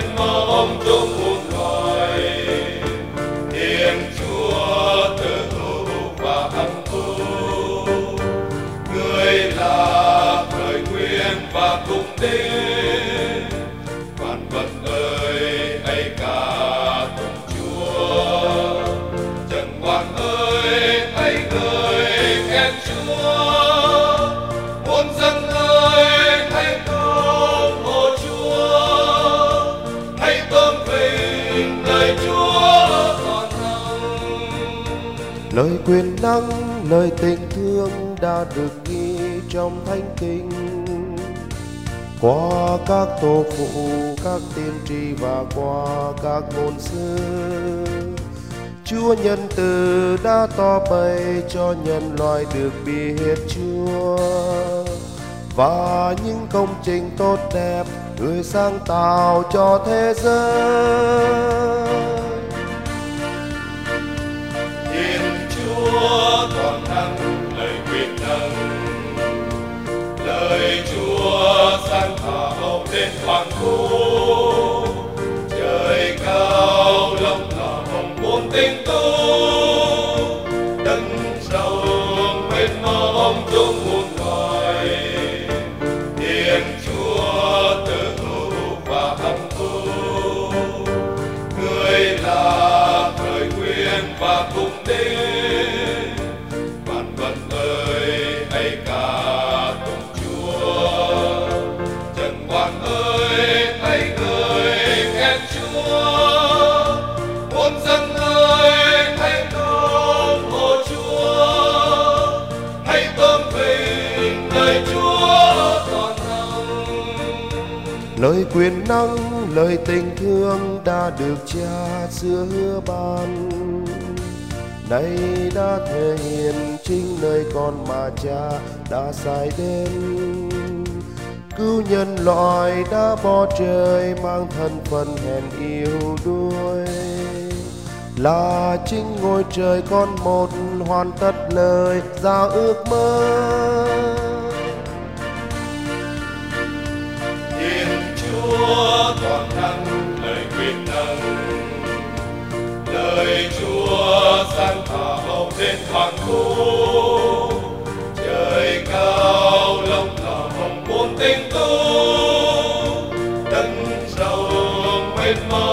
mênh mông trong muôn loài. Thiên Chúa từ hữu và hằng hữu, người là khởi nguyên và cùng đến. Vạn vật ơi hãy ca tụng Chúa, trần quan ơi hãy ngợi khen Chúa. Muôn dân ơi hãy công hộ Chúa, hãy tôn vinh lời Chúa toàn năng. Lời quyền năng, lời tình thương đã được ghi trong Thánh Kinh, qua các tổ phụ, các tiên tri và qua các ngôn sứ. Chúa nhân từ đã tỏ bày cho nhân loại được biết Chúa, và những công trình tốt đẹp người sáng tạo cho thế giới. Thiên Chúa toàn năng, lời quyền năng, lời Chúa sáng tạo đến hoàn vũ. Trời cao lộng lẫm muôn tinh tú, đất rộng mênh mông trong muôn loài. Thiên Chúa từ hữu và hằng hữu, người là khởi nguyên và cùng đến. Vạn vật ơi hãy ca tụng Chúa, trần quan ơi hãy ngợi khen Chúa. Muôn dân ơi hãy công hộ Chúa, hãy tôn vinh lời Chúa toàn năng. Lời quyền năng, lời tình thương đã được Cha xưa hứa ban, nay đã thể hiện chính nơi con mà Cha đã sai đến. Cứu nhân loại đã bỏ trời mang thân phận hèn yếu đuối, là chính ngôi trời con một hoàn tất lời giao ước mơ. Thiên Chúa toàn năng, lời quyền năng, lời Chúa sáng tạo đến hoàn vũ. Trời cao lộng lẫm muôn tinh tú, đất rộng mênh mông